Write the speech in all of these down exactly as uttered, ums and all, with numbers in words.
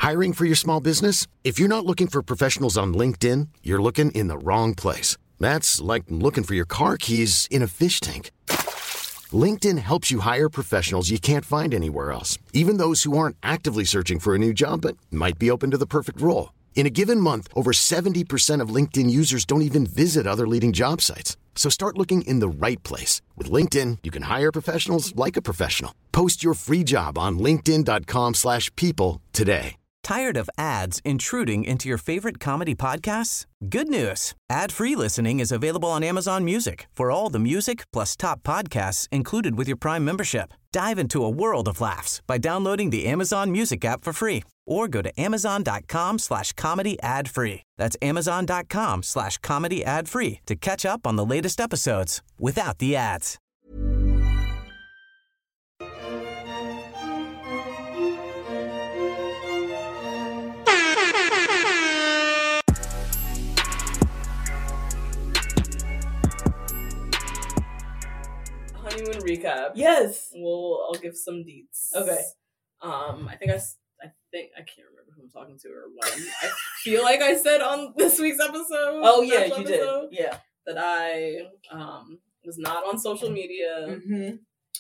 Hiring for your small business? If you're not looking for professionals on LinkedIn, you're looking in the wrong place. That's like looking for your car keys in a fish tank. LinkedIn helps you hire professionals you can't find anywhere else, even those who aren't actively searching for a new job but might be open to the perfect role. In a given month, over seventy percent of LinkedIn users don't even visit other leading job sites. So start looking in the right place. With LinkedIn, you can hire professionals like a professional. Post your free job on linkedin.com slash people today. Tired of ads intruding into your favorite comedy podcasts? Good news. Ad-free listening is available on Amazon Music for all the music plus top podcasts included with your Prime membership. Dive into a world of laughs by downloading the Amazon Music app for free or go to amazon.com slash comedy ad free. That's amazon.com slash comedy ad free to catch up on the latest episodes without the ads. Honeymoon recap. Yes. Well, I'll give some deets. Okay. Um, I think I, I think I can't remember who I'm talking to or when. I feel like I said on this week's episode. Oh yeah, you episode, did. Yeah. That I um was not on social media. Mm-hmm.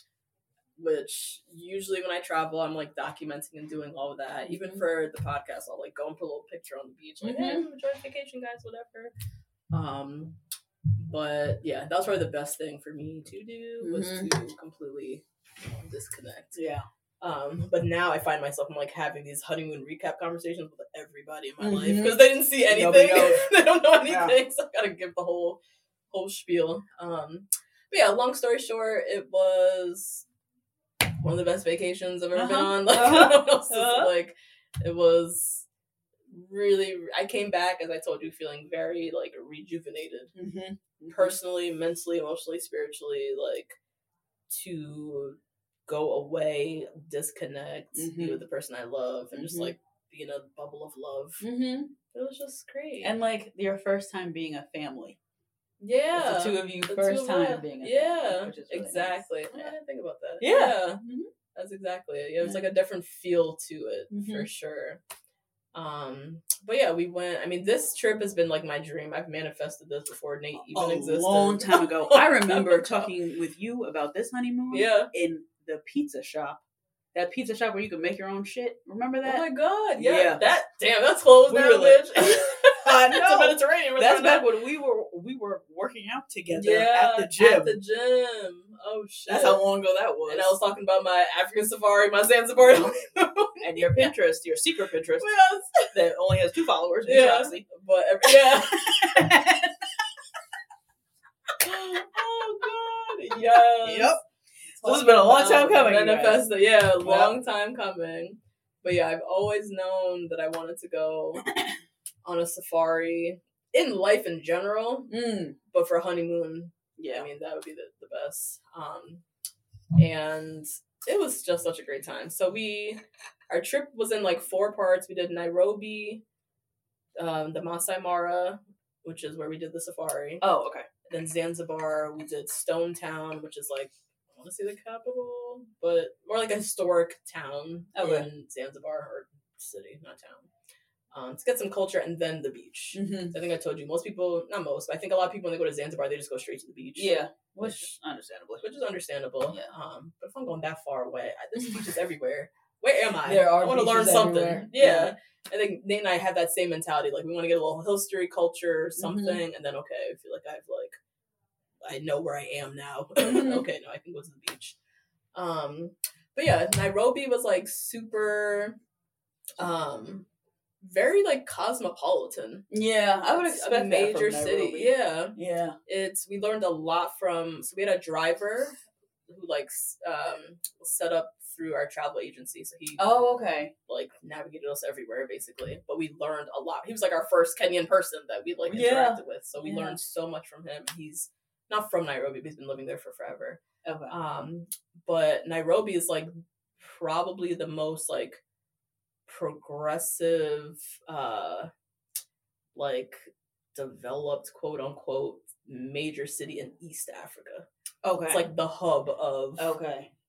Which usually when I travel, I'm like documenting and doing all of that. Mm-hmm. Even for the podcast, I'll like go and put a little picture on the beach, like, mm-hmm. hey, enjoy vacation, guys, whatever. Um, but yeah, that was probably the best thing for me to do was mm-hmm. to completely disconnect. Yeah. Um, but now I find myself I'm like having these honeymoon recap conversations with everybody in my mm-hmm. life because they didn't see anything. They don't know anything, yeah. So I gotta give the whole whole spiel. Um, but yeah, long story short, it was one of the best vacations I've ever uh-huh. been on. Like, uh-huh. I don't know, it's just, uh-huh. like it was really. I came back, as I told you, feeling very like rejuvenated, mm-hmm. personally, mentally, emotionally, spiritually. Like to go away, disconnect, mm-hmm. be with the person I love, and mm-hmm. just like be in a bubble of love. Mm-hmm. It was just great, and like your first time being a family. Yeah, it's the two of you the first time us. being a yeah, family, which is really exactly. Nice. Yeah. I didn't think about that. Yeah, yeah. Mm-hmm. That's exactly it. Yeah, it was like a different feel to it mm-hmm. for sure. Um, but yeah, we went. I mean, this trip has been like my dream. I've manifested this before Nate even a existed. A long time ago. I remember talking with you about this honeymoon. Yeah, in the pizza shop. That pizza shop where you can make your own shit. Remember that? Oh my god! Yeah, yeah. that damn, that's closed we now, like, bitch. I know. It's a Mediterranean. That's back when we were we were working out together yeah, at the gym. At the gym. Oh shit! That's how long ago that was. And I was talking about my African safari, my Zanzibar, and your Pinterest, your secret Pinterest, yes. that only has two followers. Yeah, but every, yeah. Oh god! Yes. Yep. So this has been a long time coming. Manifesto, yeah, a long yep. time coming. But yeah, I've always known that I wanted to go on a safari in life in general, mm. but for a honeymoon, yeah, I mean that would be the, the best. Um, and it was just such a great time. So we, our trip was in like four parts. We did Nairobi, um, the Masai Mara, which is where we did the safari. Oh, okay. Then Zanzibar, we did Stone Town, which is like, I want to say the capital, but more like a historic town okay. in Zanzibar, or city, not town. Um, to get some culture, and then the beach. Mm-hmm. So I think I told you, most people, not most, but I think a lot of people, when they go to Zanzibar, they just go straight to the beach. Yeah. Which, which understandable. Which is understandable. Yeah. Um, but if I'm going that far away, I, there's beaches everywhere. Where am I? There are I want to learn something. Everywhere. Yeah. yeah. I think Nate and I have that same mentality. Like, we want to get a little history, culture, something, mm-hmm. and then, okay, I feel like I've, like, I know where I am now. Mm-hmm. Okay, no, I can go to the beach. Um, but yeah, Nairobi was, like, super, um... very like cosmopolitan. Yeah, I would expect a major that from city. Nairobi. Yeah, yeah. It's we learned a lot from. So we had a driver who like um set up through our travel agency. So he oh okay like navigated us everywhere basically. But we learned a lot. He was like our first Kenyan person that we like interacted yeah. with. So we yeah. learned so much from him. He's not from Nairobi, but he's been living there for forever. Okay. Um, but Nairobi is like probably the most like progressive, uh, like developed, quote unquote, major city in East Africa. Okay, it's like the hub of okay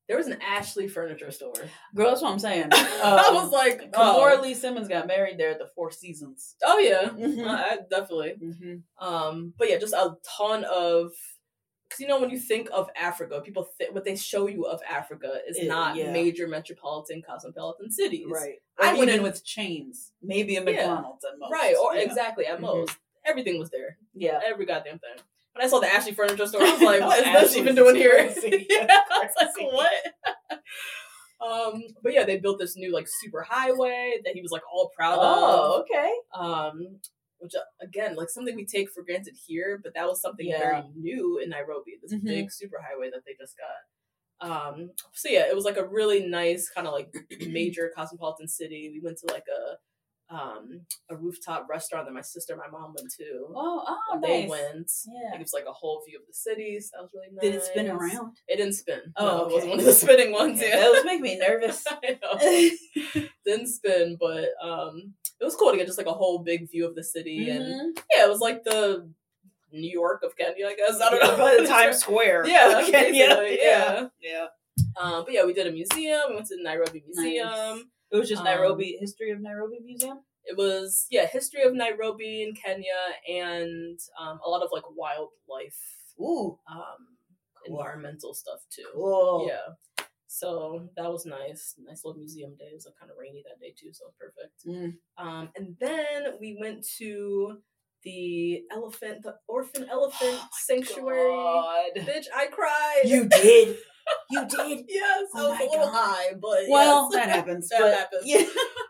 There was an Ashley furniture store. Girl, that's what I'm saying. Um, I was like, Kimora oh. Lee Simmons got married there at the Four Seasons. Oh yeah, Mm-hmm. uh, I, definitely. Mm-hmm. Um, but yeah, just a ton of. Because you know, when you think of Africa, people th- what they show you of Africa is It, not yeah. major metropolitan, cosmopolitan cities, Right? I I went wouldn't- in with chains, maybe a Yeah. McDonald's at most. right? Or yeah. exactly at Mhm. most, everything was there, Yeah. every goddamn thing. When I saw the Ashley furniture store, I was like, "What is this Ashley's even doing here?" crazy. yeah, I was like, Crazy. "What?" um, but yeah, they built this new like super highway that he was like all proud Oh, of. okay. Um, which uh, again, like something we take for granted here, but that was something Yeah. very new in Nairobi. This Mhm. big superhighway that they just got. Um, so yeah, it was like a really nice kind of like major cosmopolitan city. We went to like a um a rooftop restaurant that my sister and my mom went to. Oh, oh, when nice. They went. Yeah. It was like a whole view of the city. So that was really nice. Did it spin around? It didn't spin. Oh, no, okay. it wasn't one of the spinning ones. Okay. Yeah, That was making me nervous. I know. Didn't spin, but um, it was cool to get just like a whole big view of the city, and Mhm. yeah, it was like the New York of Kenya, I guess. I don't know. By the Times Square. Yeah, Okay, basically, yeah. yeah. Yeah. Um, but yeah, we did a museum. We went to the Nairobi Museum. Nice. It was just Um, Nairobi, History of Nairobi Museum? It was yeah, history of Nairobi in Kenya, and um, a lot of like wildlife, Ooh. um, Cool. environmental stuff too. Cool. Yeah. So that was nice. Nice little museum day. It was like kind of rainy that day too, so it was perfect. Mm. Um, and then we went to the elephant, the orphan elephant Oh sanctuary. God. Bitch, I cried. You did. You did. Yes, Oh I was my a little God. high, but Well, yes. that happens. That but, happens. Yeah.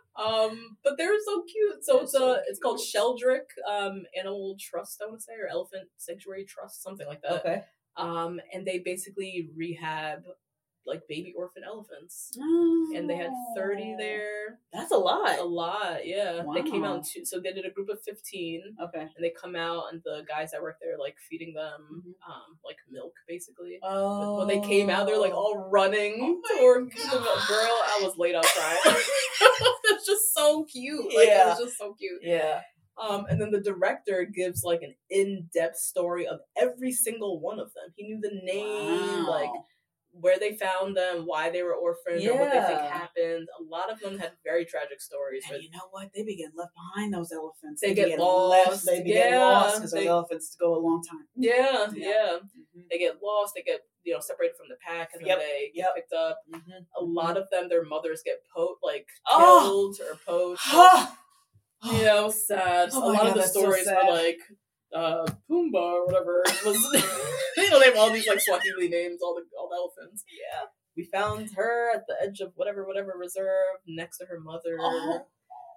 Um, but they're so cute. So They're it's so a it's called cute. Sheldrick um Animal Trust, I want to say, or Elephant Sanctuary Trust, something like that. Okay. Um, and they basically rehab like baby orphan elephants, Oh. and they had thirty there. That's a lot. A lot, yeah. They came out Wow. in two, so they did a group of fifteen, Okay. and they come out, and the guys that work there like feeding them Mhm. um like milk basically. Oh. When they came out, they're like all running Oh my toward the God. girl. I was laid out crying. It's just so cute. Like Yeah. it was just so cute. Yeah. Um, and then the director gives like an in-depth story of every single one of them. He knew the name, Wow. like where they found them, why they were orphans, or what they think Yeah. happened. A lot of them had very tragic stories. And But you know what? They be getting left behind, those elephants. They be get getting lost. Left. They be Yeah, getting lost because they- those elephants go a long time. yeah, Yeah. yeah, Mhm. they get lost. They get you know separated from the pack, and Yep, then they get yep. picked up. Mhm. A lot of them, their mothers get po- like Oh! killed or poached. Ah! Yeah, it was sad. Oh a my lot God, of the that's so stories sad. were like uh Pumbaa or whatever. It was you know, they have all these like Swahili names, all the all the elephants. Yeah. We found her at the edge of whatever, whatever reserve next to her mother. Oh.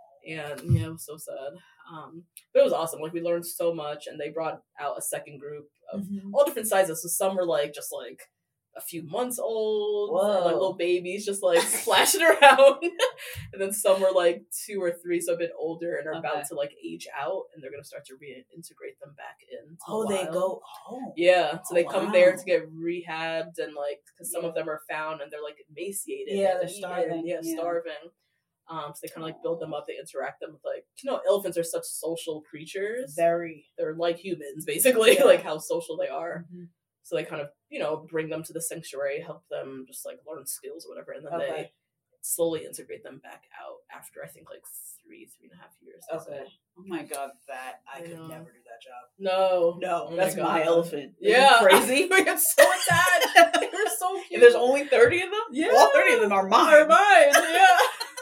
And yeah, it was so sad. Um, but it was awesome. Like we learned so much, and they brought out a second group of Mhm. all different sizes. So some were like just like a few months old, and, like Whoa. little babies just like splashing around. And then some were like two or three, so a bit older, and are Okay. about to like age out, and they're gonna start to reintegrate them back in. Oh, they go. Oh. Yeah, so they Oh, come wow. there to get rehabbed, and like because some Yeah. of them are found and they're like emaciated. Yeah, and they're eaten, starving, Yeah, yeah. starving. Um, so they kind of like build them up. They interact them with like you know elephants are such social creatures. Very. They're like humans basically, Yeah. like how social they are. Mhm. So they kind of you know bring them to the sanctuary, help them just like learn skills or whatever, and then Okay. they slowly integrate them back out after I think like three, three and a half years. they Okay. say. Oh my God, that I I could know. never do that job. No, No, Oh that's my God. elephant. Are you Yeah, crazy. we get so sad. They were so cute. And there's only thirty of them. Yeah. all thirty of them are mine. They're mine. Yeah.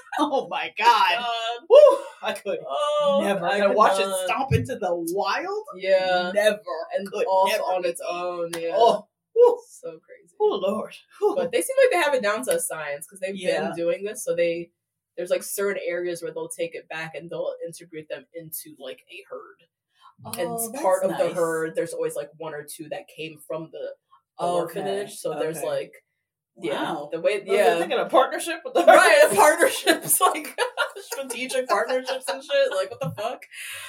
Oh my God. God. Woo! I could Oh, never. I I gotta could watch not. it stomp into the wild. Yeah, Never. and could off never on be its me. own. Yeah. Oh, woo. So crazy. Oh Lord. Whew. But they seem like they have it down to a science because they've Yeah. been doing this. So they there's like certain areas where they'll take it back and they'll integrate them into like a herd. Oh, And that's part of the nice. herd, there's always like one or two that came from the, the Okay, orphanage. So there's okay. like yeah, Wow. the way Was yeah. I thinking a partnership with the Right, partnerships, like strategic partnerships and shit. Like, what the fuck?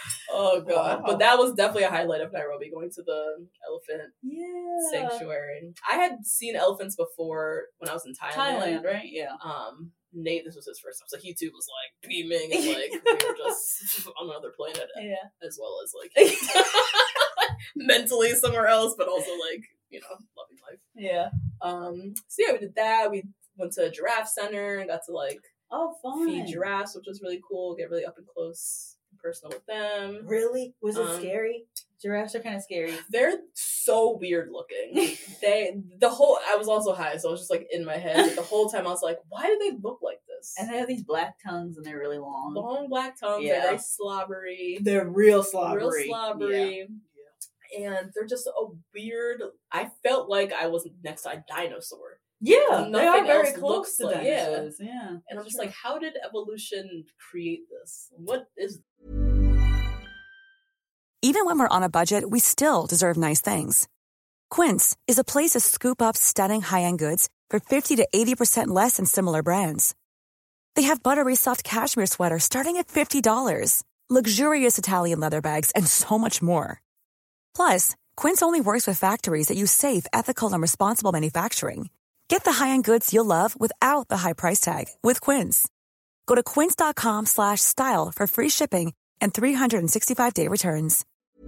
Oh, God. Wow. But that was definitely a highlight of Nairobi, going to the elephant Yeah. sanctuary. I had seen elephants before when I was in Thailand. Thailand, right? Yeah. Um, Nate, this was his first time, so he too was like beaming and like we were just on another planet, Yeah. as well as like mentally somewhere else, but also like you know loving life. Yeah. Um, so yeah, we did that. We went to a giraffe center and got to like oh fun feed giraffes, which was really cool. Get really up and close and personal with them. Really? Was it um, scary? Giraffes are kind of scary. They're so weird looking. they the whole I was also high, so I was just like in my head. Like, the whole time I was like, why do they look like this? And they have these black tongues and they're really long. Long black tongues. Yeah. They're very slobbery. They're real slobbery. Real slobbery. Yeah. And they're just a weird. I felt like I was next to a dinosaur. Yeah, Nothing they are very else close looks to like, dinosaurs. Yeah. yeah. And I'm just true. like, how did evolution create this? What is... Even when we're on a budget, we still deserve nice things. Quince is a place to scoop up stunning high-end goods for fifty to eighty percent less than similar brands. They have buttery soft cashmere sweaters starting at fifty dollars, luxurious Italian leather bags, and so much more. Plus, Quince only works with factories that use safe, ethical, and responsible manufacturing. Get the high-end goods you'll love without the high price tag with Quince. Go to quince.com slash style for free shipping and three sixty-five day returns.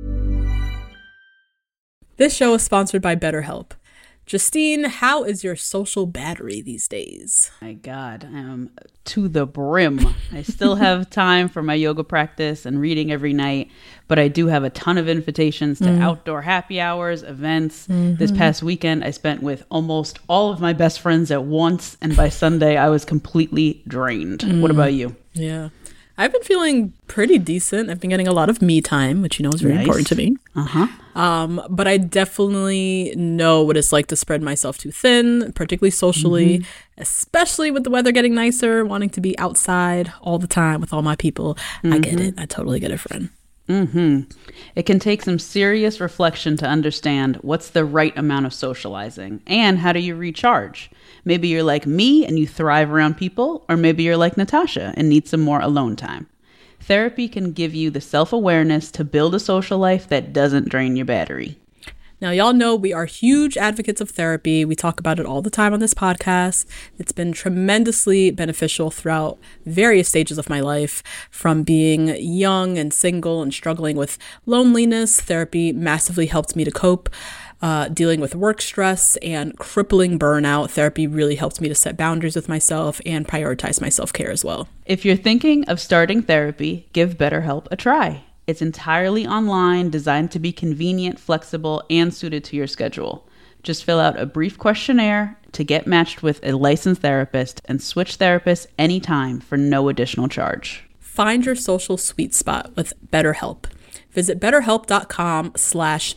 This show is sponsored by BetterHelp. Justine, how is your social battery these days? My God, I am to the brim. I still have time for my yoga practice and reading every night, but I do have a ton of invitations to mm. outdoor happy hours, events. Mm-hmm. This past weekend, I spent with almost all of my best friends at once, and by Sunday, I was completely drained. Mm. What about you? Yeah. I've been feeling pretty decent. I've been getting a lot of me time, which you know is very nice. important to me. Uh-huh. Um, but I definitely know what it's like to spread myself too thin, particularly socially, mm-hmm. especially with the weather getting nicer, wanting to be outside all the time with all my people. Mm-hmm. I get it. I totally get it, friend. Mm-hmm. It can take some serious reflection to understand what's the right amount of socializing and how do you recharge. Maybe you're like me and you thrive around people, or maybe you're like Natasha and need some more alone time. Therapy can give you the self-awareness to build a social life that doesn't drain your battery. Now, y'all know we are huge advocates of therapy. We talk about it all the time on this podcast. It's been tremendously beneficial throughout various stages of my life. From being young and single and struggling with loneliness, therapy massively helped me to cope. Uh, dealing with work stress and crippling burnout, therapy really helped me to set boundaries with myself and prioritize my self-care as well. If you're thinking of starting therapy, give BetterHelp a try. It's entirely online, designed to be convenient, flexible, and suited to your schedule. Just fill out a brief questionnaire to get matched with a licensed therapist and switch therapists anytime for no additional charge. Find your social sweet spot with BetterHelp. Visit betterhelp.com slash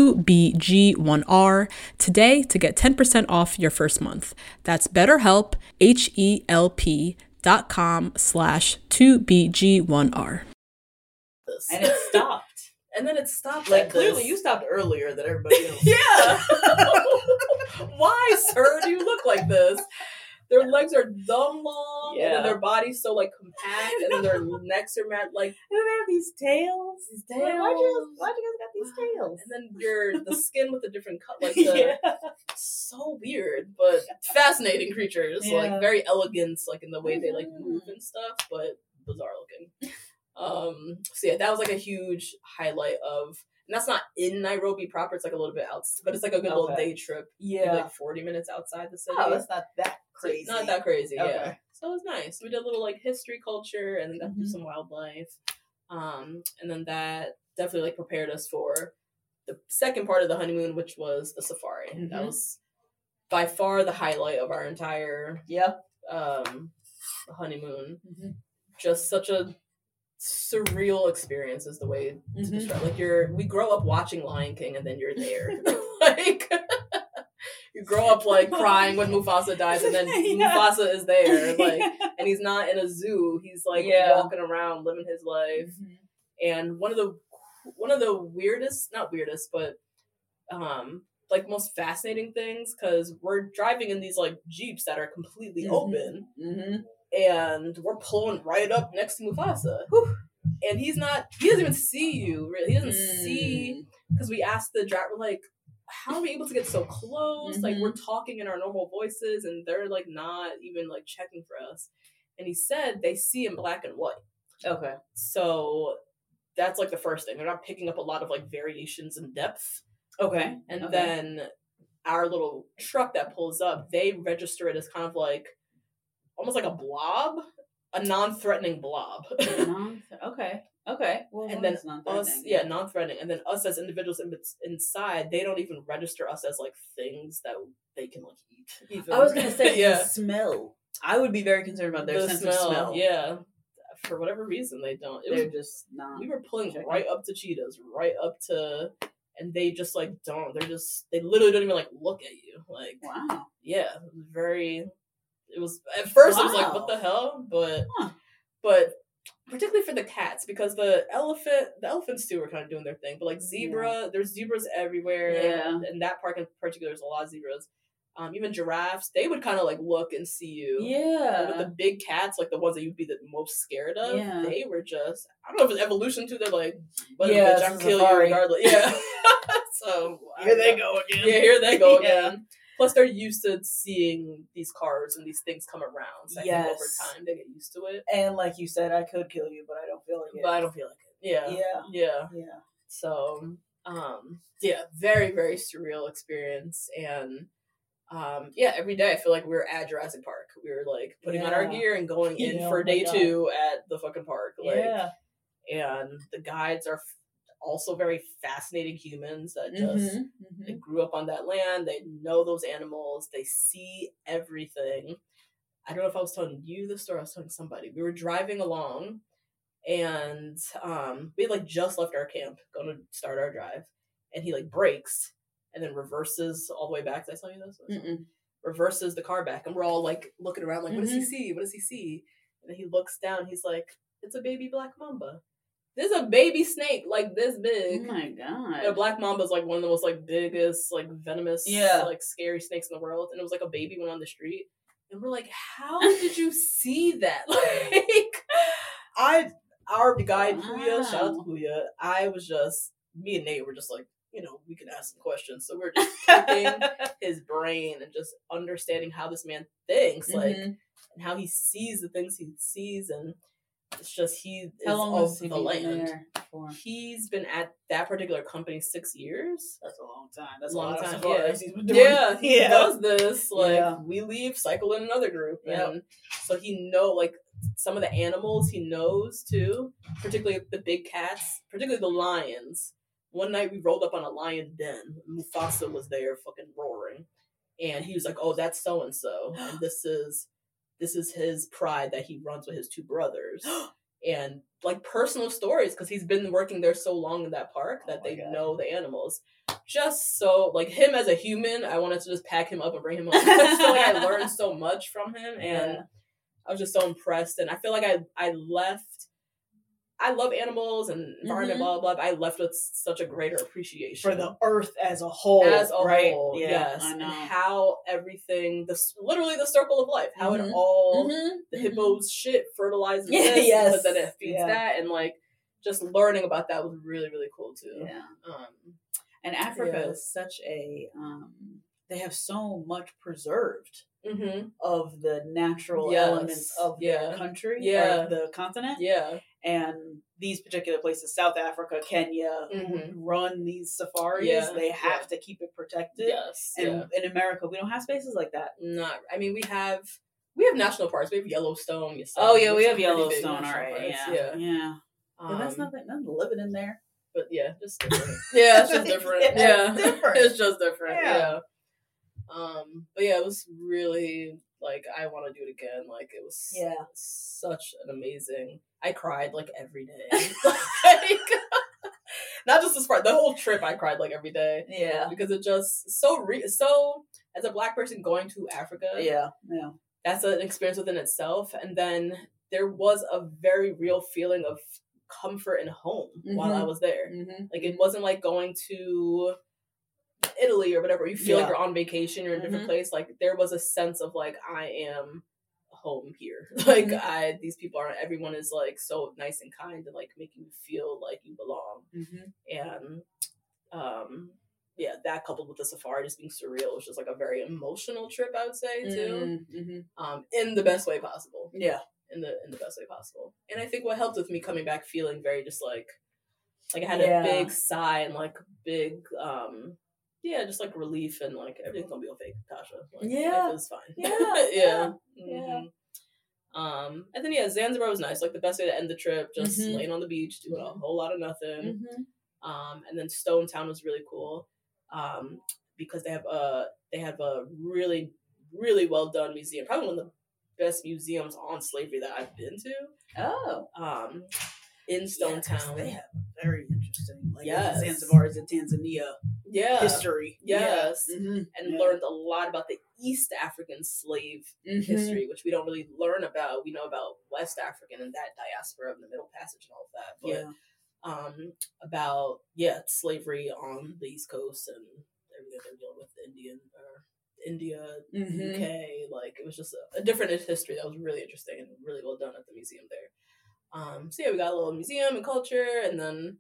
2BG1R today to get ten percent off your first month. That's BetterHelp, H-E-L-P dot com slash 2BG1R. And it stopped. And then it stopped like, like clearly this. You stopped earlier than everybody else. Yeah. Why, sir, do you look like this? Their legs are dumb long, yeah. and then their body's so like compact, and then their necks are mad like. And then they have these tails. These tails. Like, why'd you, why'd you guys got these tails? And then your the skin with a different cut, like the, yeah. so weird, but fascinating creatures. Yeah. Like very elegant, like in the way they like move and stuff, but bizarre looking. Um. So yeah, that was like a huge highlight of. And that's not in Nairobi proper. It's like a little bit out, but it's like a good okay. little day trip. Yeah, like forty minutes outside the city. Oh, that's not that crazy. So not that crazy. Okay. Yeah. So it was nice. We did a little like history, culture, and then got mm-hmm. through some wildlife. Um, and then that definitely like prepared us for the second part of the honeymoon, which was the safari. Mm-hmm. That was by far the highlight of our entire yeah um honeymoon. Mm-hmm. Just such a surreal experience is the way to mm-hmm. describe. Like you're, we grow up watching Lion King, and then you're there. Like you grow up like crying when Mufasa dies, and then yeah. Mufasa is there, like, and he's not in a zoo. He's like yeah. walking around, living his life. Mm-hmm. And one of the one of the weirdest, not weirdest, but um, like most fascinating things, because we're driving in these like Jeeps that are completely mm-hmm. open. Mm-hmm. And we're pulling right up next to Mufasa. Whew. And he's not, he doesn't even see you, really. He doesn't mm. see, because we asked the driver, like, how are we able to get so close? Mm-hmm. Like, we're talking in our normal voices, and they're, like, not even, like, checking for us. And he said they see in black and white. Okay. So that's, like, the first thing. They're not picking up a lot of, like, variations in depth. Okay. And okay. then our little truck that pulls up, they register it as kind of like almost like a blob, a non-threatening blob. non- okay. Okay. Well, and then us, yeah, non-threatening. And then us as individuals in, inside, they don't even register us as like things that they can like eat. Even. I was gonna say yeah. the smell. I would be very concerned about their the sense smell, of smell. Yeah. For whatever reason, they don't. It They're was, just not. We were pulling checking. right up to cheetahs, right up to, and they just like don't. They're just they literally don't even like look at you. Like wow. Yeah, it was very. It was at first. Wow. It was like what the hell, but huh. but. Particularly for the cats, because the elephant, the elephants too were kind of doing their thing. But like zebra, yeah. there's zebras everywhere. Yeah. In that park in particular, there's a lot of zebras. Um, even giraffes, they would kind of like look and see you. Yeah. And with the big cats, like the ones that you'd be the most scared of, yeah. they were just, I don't know if it's evolution too. They're like, but yeah, bitch, I'll kill you regardless. Yeah. So here they go again. Yeah, here they go yeah. again. Plus, they're used to seeing these cars and these things come around. So I yes. think over time, they get used to it. And like you said, I could kill you, but I don't feel like it. But I don't feel like it. Yeah. Yeah. Yeah. Yeah. So, um, yeah, very, very surreal experience. And, um, yeah, every day I feel like we were at Jurassic Park. We were like putting yeah. on our gear and going in yeah, for day God. two at the fucking park. Like, yeah. And the guides are also very fascinating humans that just mm-hmm, mm-hmm. they grew up on that land. They know those animals. They see everything. I don't know if I was telling you this story. I was telling somebody. We were driving along, and um, we had like just left our camp, going to start our drive, and he like brakes and then reverses all the way back. Did I tell you this? Mm-mm. Reverses the car back, and we're all like looking around, like, mm-hmm. what does he see? What does he see? And then he looks down. He's like, "It's a baby black mamba." There's a baby snake like this big. Oh my God. The black mamba is like one of the most like biggest, like venomous, yeah. like scary snakes in the world. And it was like a baby went on the street. And we're like, how did you see that? Like, I, our guy, wow. Puya, shout out to Puya, I was just, me and Nate were just like, you know, we can ask some questions. So we're just picking his brain and just understanding how this man thinks, mm-hmm. like, and how he sees the things he sees. And it's just he How is long of he the been land. There for? He's been at that particular company six years. That's a long time. That's a long a time. Yeah. He's been doing. yeah, he yeah. does this. Like yeah. we leave, cycle in another group, yep. and so he know like some of the animals he knows too. Particularly the big cats, particularly the lions. One night we rolled up on a lion den. Mufasa was there, fucking roaring, and he was like, "Oh, that's so and so, and this is." This is his pride that he runs with his two brothers. And like personal stories, because he's been working there so long in that park that oh they God. know the animals. Just so, like him as a human, I wanted to just pack him up and bring him home. I feel like I learned so much from him, and yeah. I was just so impressed. And I feel like I, I left, I love animals and environment, mm-hmm. blah, blah, blah. I left with such a greater appreciation. For the earth as a whole. As a right? whole, yeah, yes. I know. And how everything, the literally the circle of life, how mm-hmm. it all, mm-hmm. the hippos shit fertilizes yeah, this, yes. because then it feeds yeah. that. And like, just learning about that was really, really cool too. Yeah. Um, and Africa yeah. is such a, um, they have so much preserved. Mm-hmm. Of the natural yes. elements of yeah. the country, yeah. or the continent. Yeah. And these particular places, South Africa, Kenya, mm-hmm. run these safaris. Yeah. They have yeah. to keep it protected. Yes. And yeah. in America, we don't have spaces like that. Not, I mean, we have, we have national parks. We have Yellowstone. Yourself. Oh, yeah, we have Yellowstone. All right. Yeah. Yeah. yeah. Um, but that's nothing, nothing living in there. But yeah, just different. yeah, it's just different. yeah. yeah. It's different. It's just different. Yeah. yeah. Um, but yeah, it was really, like, I want to do it again. Like, it was yeah. such an amazing, I cried, like, every day. like, not just this part, the whole trip I cried, like, every day. Yeah. Because it just, so, re- so, as a Black person going to Africa. Yeah, yeah. That's an experience within itself. And then there was a very real feeling of comfort and home mm-hmm. while I was there. Mm-hmm. Like, it wasn't like going to Italy or whatever. You feel yeah. like you're on vacation, you're in a different mm-hmm. place. Like, there was a sense of like, I am home here. Like, mm-hmm. I these people are, everyone is like so nice and kind and like making you feel like you belong. Mm-hmm. And um yeah, that coupled with the safari just being surreal was just like a very emotional trip, I would say too. Mm-hmm. Um in the best way possible. Yeah. In the in the best way possible. And I think what helped with me coming back feeling very just like like I had yeah. a big sigh and like big um yeah, just like relief and like everything's gonna be okay, Tasha. Like, yeah, life is fine. Yeah, yeah, yeah. Mm-hmm. yeah. Um, and then yeah, Zanzibar was nice. Like the best way to end the trip, just mm-hmm. laying on the beach, doing a whole lot of nothing. Mm-hmm. Um, and then Stone Town was really cool, um, because they have a they have a really really well done museum. Probably one of the best museums on slavery that I've been to. Oh, um, in Stone yeah, Town, they have very interesting. Like yes. Zanzibar's and Tanzania. Yeah. History. Yes. Yeah. Mm-hmm. And yeah. learned a lot about the East African slave mm-hmm. history, which we don't really learn about. We know about West African and that diaspora of the Middle Passage and all of that. But yeah. um, about, yeah, slavery on the East Coast and everything they're dealing with, Indian or India, mm-hmm. U K. Like, it was just a, a different history that was really interesting and really well done at the museum there. Um, so yeah, we got a little museum and culture, and then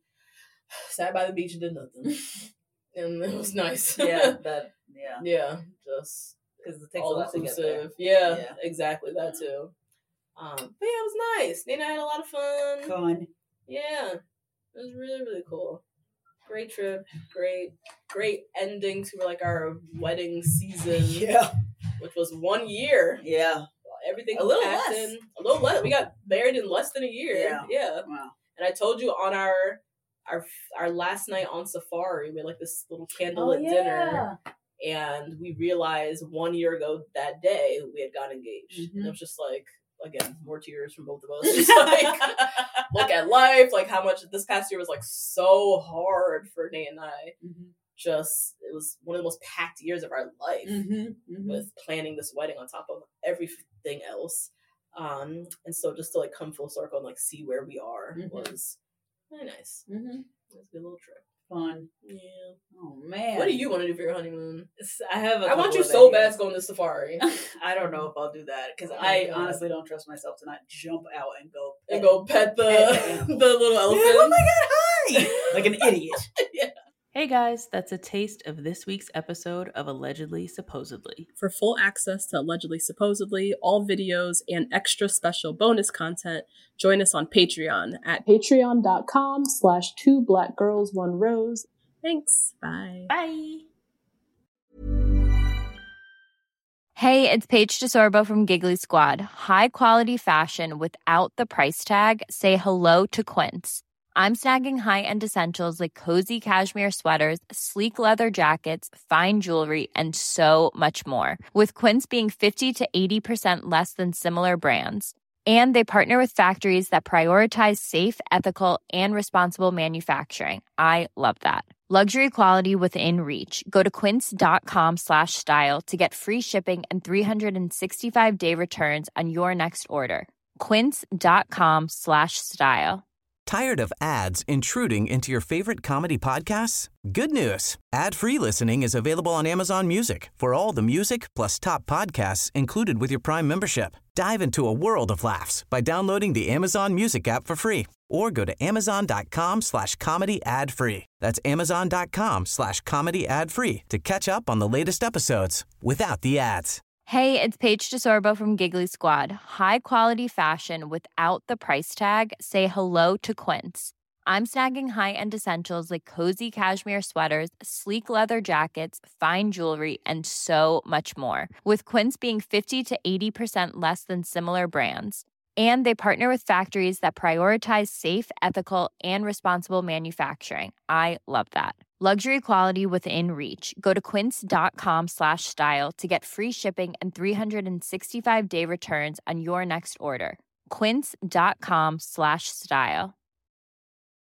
sat by the beach and did nothing. And it was nice. Yeah, that, yeah. Yeah, just because it takes all a lot inclusive. to get there. Yeah, yeah, exactly, that too. Um, but yeah, it was nice. Nina had a lot of fun. Fun. Yeah, it was really, really cool. Great trip. Great, great ending to like our wedding season. Yeah. Which was one year. Yeah. Everything a little less. In, a little less. We got married in less than a year. Yeah. Yeah. Wow. And I told you on our our our last night on safari, we had like this little candlelit oh, yeah. dinner, and we realized one year ago that day we had got engaged. Mm-hmm. And it was just like, again, more tears from both of us. Just like look at life, like how much this past year was like so hard for Nate and I. Mm-hmm. Just it was one of the most packed years of our life mm-hmm. Mm-hmm. with planning this wedding on top of everything else. Um, and so just to like come full circle and like see where we are mm-hmm. was really nice. Mm-hmm. It was a good little trip. Fun. Yeah. Oh man. What do you want to do for your honeymoon? I have. A I want you so bad to go on the safari. I don't know if I'll do that because oh I God. honestly don't trust myself to not jump out and go pet, and go pet the pet the little elephant. Yeah, oh my God! Hi, like an idiot. Yeah. Hey guys, that's a taste of this week's episode of Allegedly Supposedly. For full access to Allegedly Supposedly, all videos, and extra special bonus content, join us on Patreon at patreon.com slash two black girls one rose. Thanks. Bye. Bye. Hey, it's Paige DeSorbo from Giggly Squad. High quality fashion without the price tag. Say hello to Quince. I'm snagging high-end essentials like cozy cashmere sweaters, sleek leather jackets, fine jewelry, and so much more. With Quince being fifty to eighty percent less than similar brands. And they partner with factories that prioritize safe, ethical, and responsible manufacturing. I love that. Luxury quality within reach. Go to quince.com slash style to get free shipping and three sixty-five day returns on your next order. Quince.com slash style. Tired of ads intruding into your favorite comedy podcasts? Good news. Ad-free listening is available on Amazon Music for all the music plus top podcasts included with your Prime membership. Dive into a world of laughs by downloading the Amazon Music app for free or go to amazon.com slash comedy ad free. That's amazon.com slash comedy ad free to catch up on the latest episodes without the ads. Hey, it's Paige DeSorbo from Giggly Squad. High quality fashion without the price tag. Say hello to Quince. I'm snagging high-end essentials like cozy cashmere sweaters, sleek leather jackets, fine jewelry, and so much more. With Quince being fifty to eighty percent less than similar brands. And they partner with factories that prioritize safe, ethical, and responsible manufacturing. I love that. Luxury quality within reach. Go to quince.com slash style to get free shipping and three sixty-five day returns on your next order. Quince.com slash style.